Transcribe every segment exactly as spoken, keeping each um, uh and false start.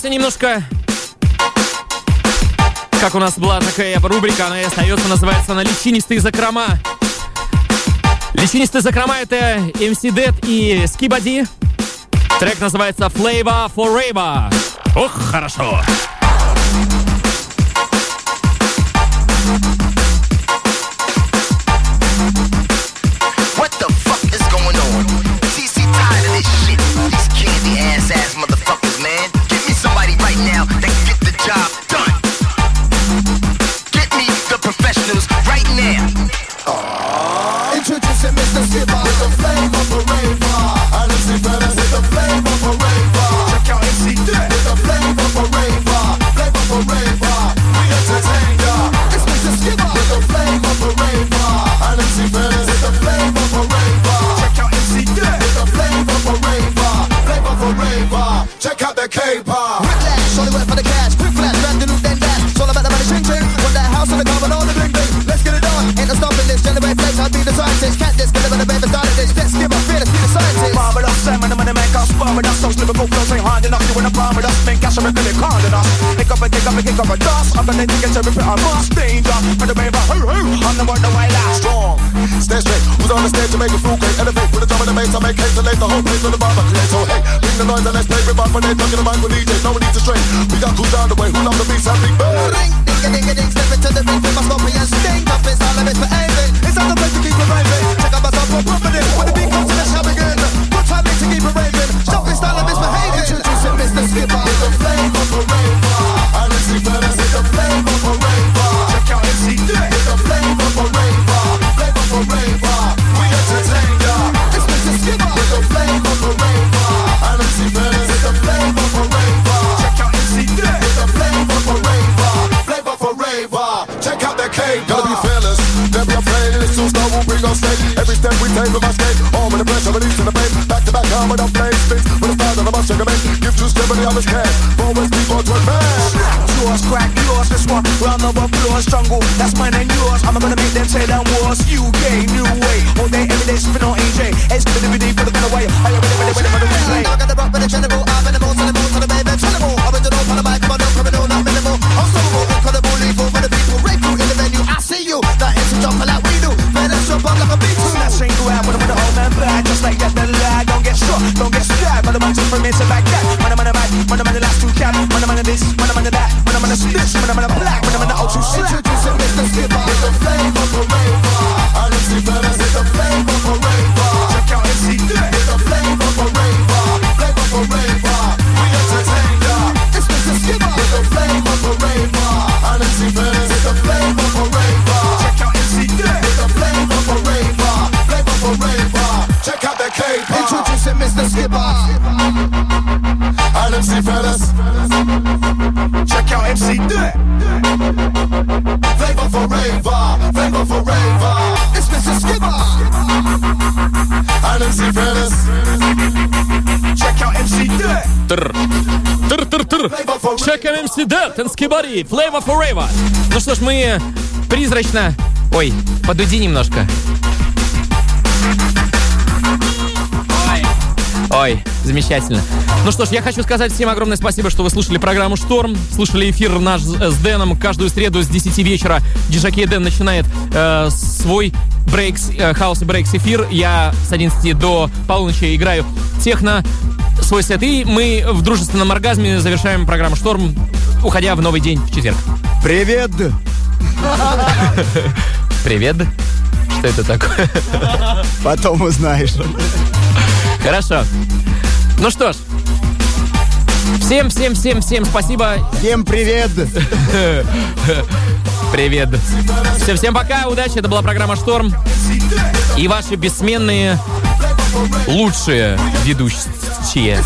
Давайте немножко... Как у нас была такая рубрика, она и остается, называется она «Личинистые закрома». «Личинистые закрома» — это эм си Dead и Skibadi. Трек называется «Flavor Forever». Ох, хорошо! Ass motherfuckers, man. Get me somebody right now that can get the job done. Get me the professionals right now. Uh, Introducing Mister Skipper with the flavor forever. And M C fellas with the flavor forever. Check out M C Dead with the flavor forever. Flavor forever. We entertain ya. It's Mister Skipper with the flavor forever. And M C fellas with the flavor forever. Check out M C Dead with the flavor forever. Flavor forever. Check out that K-pop. Whiplash, only work for the cash. Quick flash, brand new then dash. It's all about the money, ching ching. Put that house on the car and all the bling bling. Let's get it on. Ain't no stopping this. Generate flex, I'll be the scientist. Can't this, get it when the baby started this. Let's give up, fearless, be the scientist. Bomb it up, Sam, and the money man can't spam with us. Those lyrical flows ain't hard enough. You wanna bomb with us, man, cash and really can't enough. Pick up and kick up and kick up a dust. I'm gonna take it to repeat, I'm lost. Danger, for the baby, hoo hoo. I'm the one, the way last. Strong, stand straight. Who's on the stage to make a fool great? Elevate, put a drum in the bass, I make haste to lay the whole place on the bomb. So hey, bring the noise and let's play. Rip off when they talking about with D Js. No one needs to strain. We got cool down the way. Who love the beats? Have big bird. Ring, ding a ding a ding. Step into the ring, feel my scorpion sting. Up is all of it for aiming. It's not the place to keep it raving. Check out myself for property. When the beat comes to the shop again. Good time to keep it raving. Stop this style of misbehaving. Introducing Mister Skipper with the flavor forever. And M C fellas with the flavor forever. Check out M C Dead with the flavor forever. Flavor forever. We entertain ya. It's Mister Skipper with the flavor forever. And M C fellas with the flavor forever. Check out M C Dead with the flavor forever. Flavor forever. Check out that K-pop. Gotta be fearless. Then we are playing this two star will bring on stage. Every step we take with my skate. All with the pressure, release in the pain. Back to back, down with our flame spins. With the style of a bunch of men. Give two step and the others can. Forwards, people to advance. Yours, crack yours, this one. Round the applause, jungle. That's mine and yours. I'm gonna make them say that wars. U K, new way. All day, every day, sipping on A J. It's gonna be deep for the gun away. Are you ready, ready, ready for the replay? I got the rock with the general. I'm in the most, in the most, in the baby. General. Original, on the mic, come on, no criminal, not minimal. Unstoppable, incredible, lethal for the people. Break through in the venue. I see you. That is a jumper like we do. Man, let's jump up like a beat. Snatch ain't go out with the old man bad. Just like that, then lie. Don't get shot, don't get stabbed. Man, I'm from me to back that. Man, I'm on the mic, man, I'm on the last two cap. Man, I'm on this, man, I'm on that. Man, I'm on the stitch, man, I'm on the black. Man, I'm on the O two slap. Introducing Mister Skipper with the flavor forever. And M C fellas with the flavor forever. Check out M C Dead with the flavor forever. Flavor forever. We entertain ya. It's Mister Skipper with the flavor forever. And M C fellas with the flavor forever. Check out M C Dead with the flavor forever. Flavor forever. Check out that K-pop. Introducing Mister Skipper and M C fellas. Check out M C Dead. Flavor forever. Flavor forever. It's Mister Skipper and M C fellas. Check out M C Dead. Тр-тр-тр. Check out эм си Dead and Skibadi. Flavor forever. Ну что ж, мы призрачно... Ой, подуди немножко. Ой, замечательно. Ну что ж, я хочу сказать всем огромное спасибо, что вы слушали программу «Шторм», слушали эфир наш с Дэном. Каждую среду с десяти вечера диджей Дэн начинает э, свой брейкс, э, хаус и брейкс эфир. Я с одиннадцати до полуночи играю техно, свой сет. И мы в дружественном оргазме завершаем программу «Шторм», уходя в новый день в четверг. Привет! Привет. Что это такое? Потом узнаешь. Хорошо. Ну что ж. Всем, всем, всем, всем спасибо. Всем привет. Привет. Все, всем пока, удачи. Это была программа «Шторм». И ваши бессменные лучшие ведущие.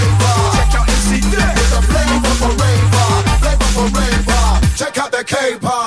Check out that K-pop.